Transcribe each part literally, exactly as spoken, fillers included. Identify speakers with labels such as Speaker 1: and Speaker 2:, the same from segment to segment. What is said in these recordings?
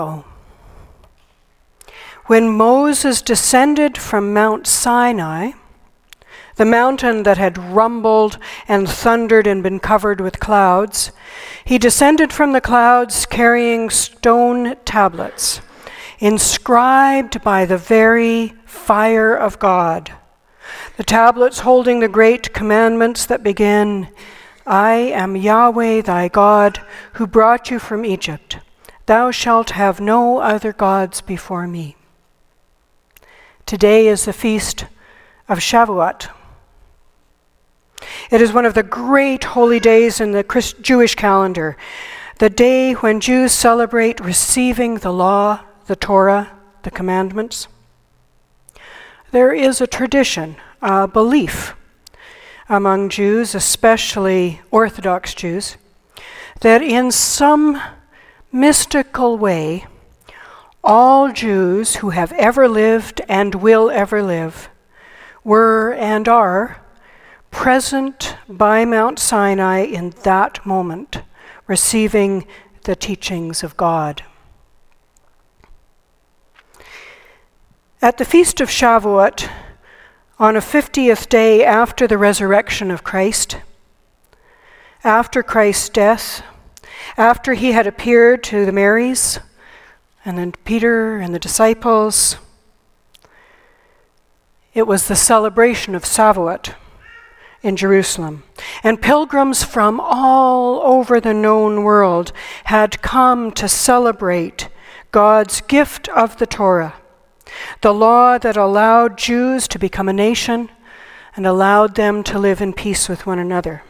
Speaker 1: When Moses descended from Mount Sinai, the mountain that had rumbled and thundered and been covered with clouds, he descended from the clouds carrying stone tablets, inscribed by the very fire of God. The tablets holding the great commandments that begin, I am Yahweh thy God, who brought you from Egypt. Thou shalt have no other gods before me. Today is the feast of Shavuot. It is one of the great holy days in the Christ- Jewish calendar, the day when Jews celebrate receiving the law, the Torah, the commandments. There is a tradition, a belief among Jews, especially Orthodox Jews, that in some mystical way, all Jews who have ever lived and will ever live were and are present by Mount Sinai in that moment, receiving the teachings of God. At the Feast of Shavuot, on a fiftieth day after the resurrection of Christ, after Christ's death, after he had appeared to the Marys, and then Peter and the disciples, it was the celebration of Shavuot in Jerusalem. And pilgrims from all over the known world had come to celebrate God's gift of the Torah, the law that allowed Jews to become a nation and allowed them to live in peace with one another.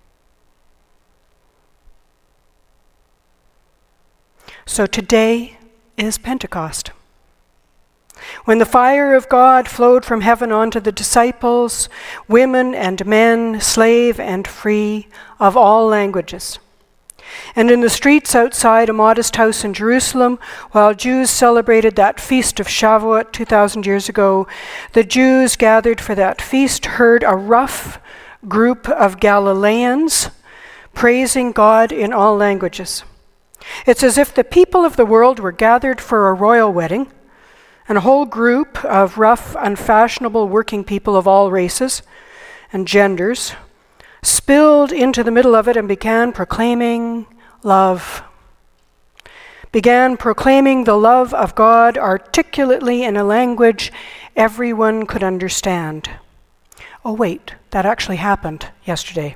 Speaker 1: So today is Pentecost, when the fire of God flowed from heaven onto the disciples, women and men, slave and free, of all languages. And in the streets outside a modest house in Jerusalem, while Jews celebrated that feast of Shavuot two thousand years ago, the Jews gathered for that feast heard a rough group of Galileans praising God in all languages. It's as if the people of the world were gathered for a royal wedding, and a whole group of rough, unfashionable working people of all races and genders spilled into the middle of it and began proclaiming love. Began proclaiming the love of God articulately in a language everyone could understand. Oh wait, that actually happened yesterday.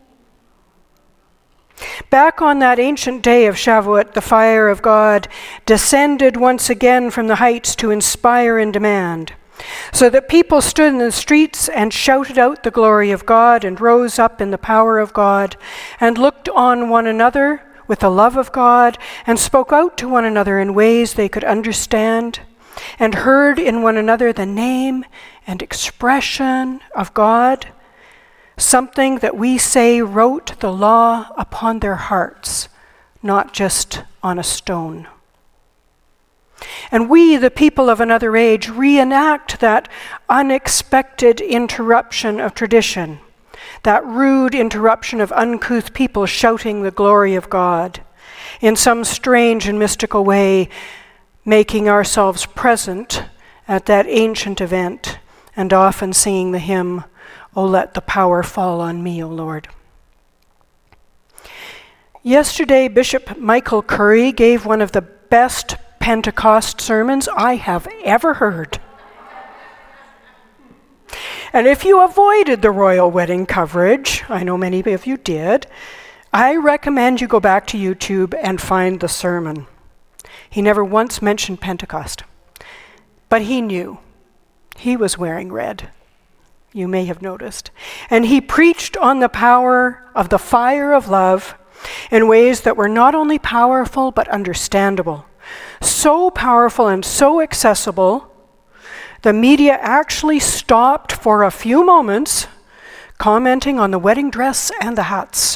Speaker 1: Back on that ancient day of Shavuot, the fire of God descended once again from the heights to inspire and demand, so that people stood in the streets and shouted out the glory of God and rose up in the power of God and looked on one another with the love of God and spoke out to one another in ways they could understand and heard in one another the name and expression of God, something that we say wrote the law upon their hearts, not just on a stone. And we, the people of another age, reenact that unexpected interruption of tradition, that rude interruption of uncouth people shouting the glory of God, in some strange and mystical way, making ourselves present at that ancient event, and often singing the hymn, "Oh, let the power fall on me, O Lord." Yesterday, Bishop Michael Curry gave one of the best Pentecost sermons I have ever heard. And if you avoided the royal wedding coverage, I know many of you did, I recommend you go back to YouTube and find the sermon. He never once mentioned Pentecost, but he knew. He was wearing red. You may have noticed. And he preached on the power of the fire of love in ways that were not only powerful, but understandable. So powerful and so accessible, the media actually stopped for a few moments commenting on the wedding dress and the hats.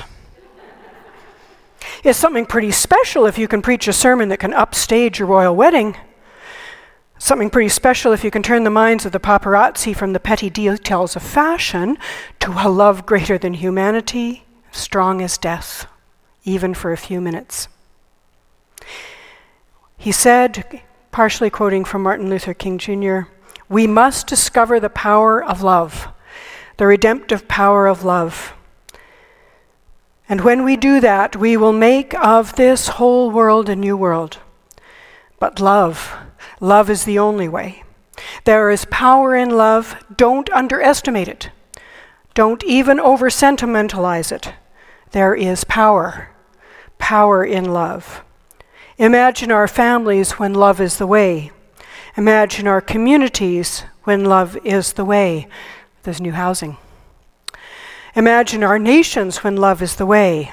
Speaker 1: It's something pretty special if you can preach a sermon that can upstage a royal wedding. Something pretty special if you can turn the minds of the paparazzi from the petty details of fashion to a love greater than humanity, strong as death, even for a few minutes. He said, partially quoting from Martin Luther King Junior, "We must discover the power of love, the redemptive power of love. And when we do that, we will make of this whole world a new world. But love, love is the only way. There is power in love. Don't underestimate it. Don't even over-sentimentalize it. There is power, power in love. Imagine our families when love is the way. Imagine our communities when love is the way." There's new housing. "Imagine our nations when love is the way."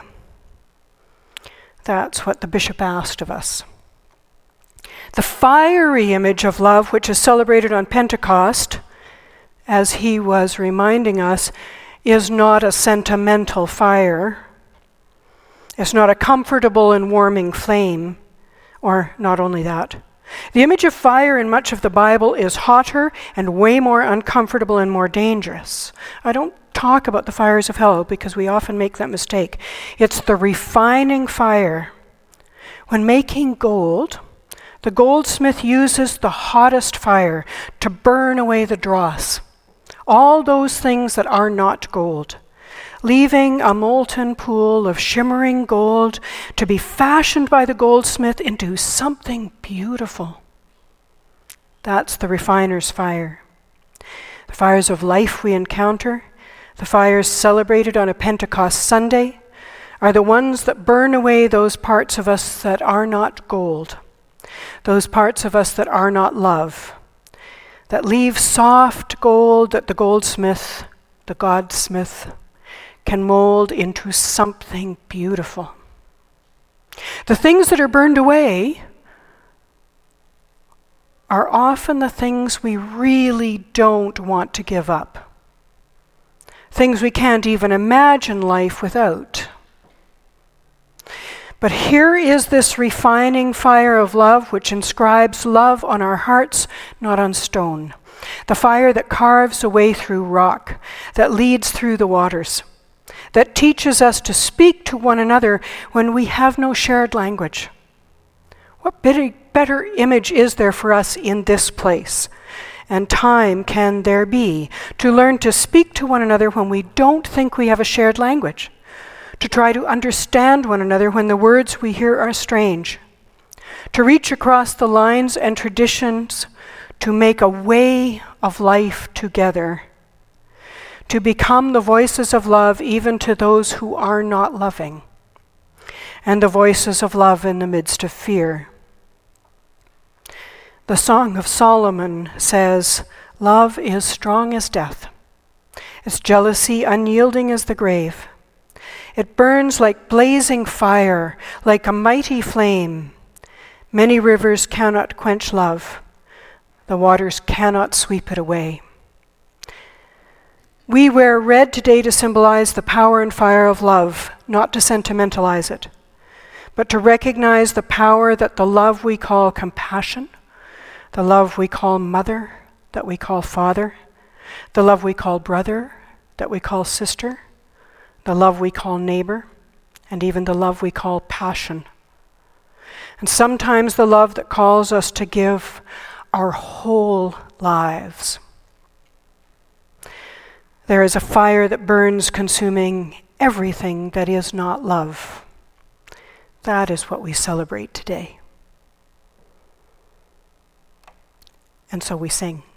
Speaker 1: That's what the bishop asked of us. The fiery image of love, which is celebrated on Pentecost, as he was reminding us, is not a sentimental fire. It's not a comfortable and warming flame. Or not only that. The image of fire in much of the Bible is hotter and way more uncomfortable and more dangerous. I don't talk about the fires of hell because we often make that mistake. It's the refining fire. When making gold, the goldsmith uses the hottest fire to burn away the dross, all those things that are not gold, leaving a molten pool of shimmering gold to be fashioned by the goldsmith into something beautiful. That's the refiner's fire. The fires of life we encounter, the fires celebrated on a Pentecost Sunday, are the ones that burn away those parts of us that are not gold, those parts of us that are not love, that leave soft gold that the goldsmith, the godsmith, can mold into something beautiful. The things that are burned away are often the things we really don't want to give up. Things we can't even imagine life without. But here is this refining fire of love which inscribes love on our hearts, not on stone. The fire that carves a way through rock, that leads through the waters, that teaches us to speak to one another when we have no shared language. What better, better image is there for us in this place and time can there be to learn to speak to one another when we don't think we have a shared language, to try to understand one another when the words we hear are strange, to reach across the lines and traditions to make a way of life together, to become the voices of love even to those who are not loving, and the voices of love in the midst of fear. The Song of Solomon says, "Love is strong as death, its jealousy unyielding as the grave. It burns like blazing fire, like a mighty flame. Many rivers cannot quench love, the waters cannot sweep it away." We wear red today to symbolize the power and fire of love, not to sentimentalize it, but to recognize the power that the love we call compassion, the love we call mother, that we call father, the love we call brother, that we call sister, the love we call neighbor, and even the love we call passion. And sometimes the love that calls us to give our whole lives. There is a fire that burns, consuming everything that is not love. That is what we celebrate today. And so we sing.